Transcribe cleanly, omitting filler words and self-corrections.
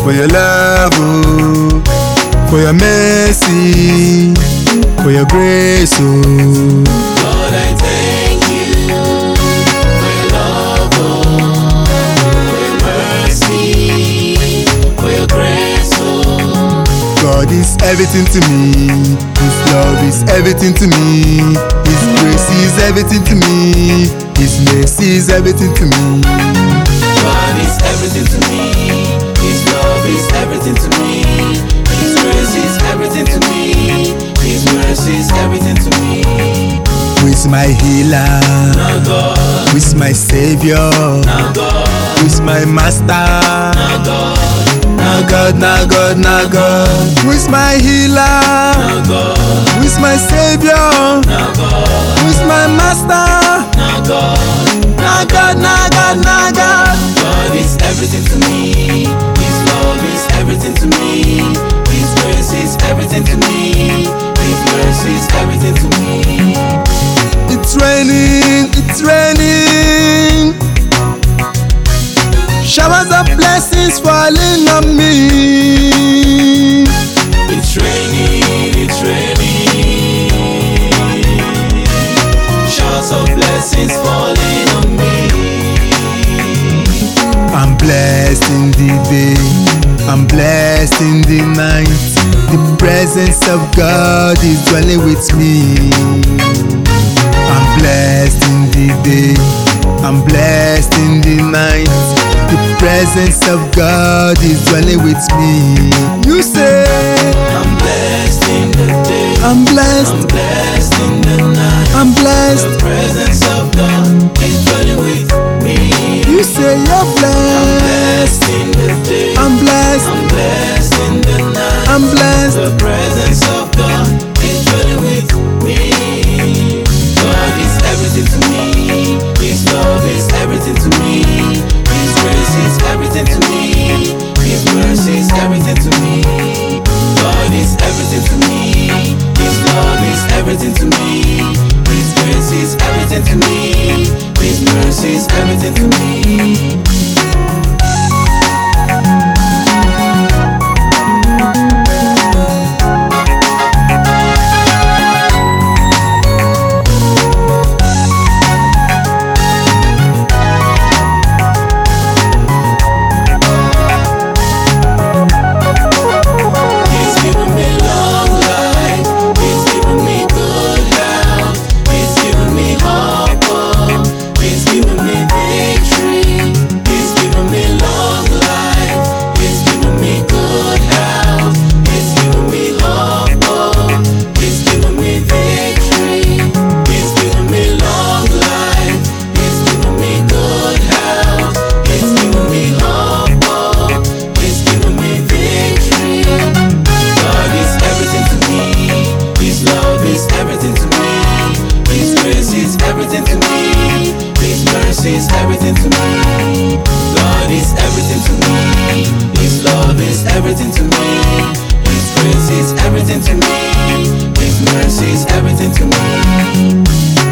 for your love, oh, for your mercy, for your grace, oh. Lord, I thank you for your love, oh, for your mercy, for your grace, oh. God is everything to me. His love is everything to me. His grace is everything to me. His mercy is everything to me. God is everything to me. His love is everything to me. His grace is everything to me. His mercy is everything to me. Who is my healer? Now God. Who is my savior? Now God. Who is my master? Now God. Now God, now God, now God. Who is my healer? Now God. Who is my savior? Now God. Who is my master? Now God. Now God, now God, now God. God is everything to me. His love is everything to me. His grace is everything to me. His mercy is everything to me. It's raining, it's raining. Showers of blessings falling on me. It's raining, it's raining. Showers of blessings falling on me. I'm blessed in the day, I'm blessed in the night. The presence of God is dwelling with me. I'm blessed in the day, I'm blessed in the night. The presence of God is dwelling with me. You say I'm blessed in the day. I'm blessed, I'm blessed in the night. I'm blessed. The presence of God is dwelling with me. You say you're I'm blessed, blessed in the day. I'm blessed, I'm blessed in the night. I'm blessed. The presence of God is dwelling with me. God is everything to me. His love is everything to me. His grace is everything to me. His mercy is everything to me. God is everything to me. His love is everything to me. His grace is everything to me. His mercy is everything to me. He's given me long life. He's given me good health. He's given me hope. He's given me victory. He's given me long life. He's given me good health. He's given me hope. He's given me victory. He's given me long life. He's given me good health. He's given me hope. He's given me victory. God is everything to me. His love is everything to me. His grace is everything to me. His mercy is everything to me. God is everything to me. His love is everything to me. His grace is everything to me. His mercy is everything to me.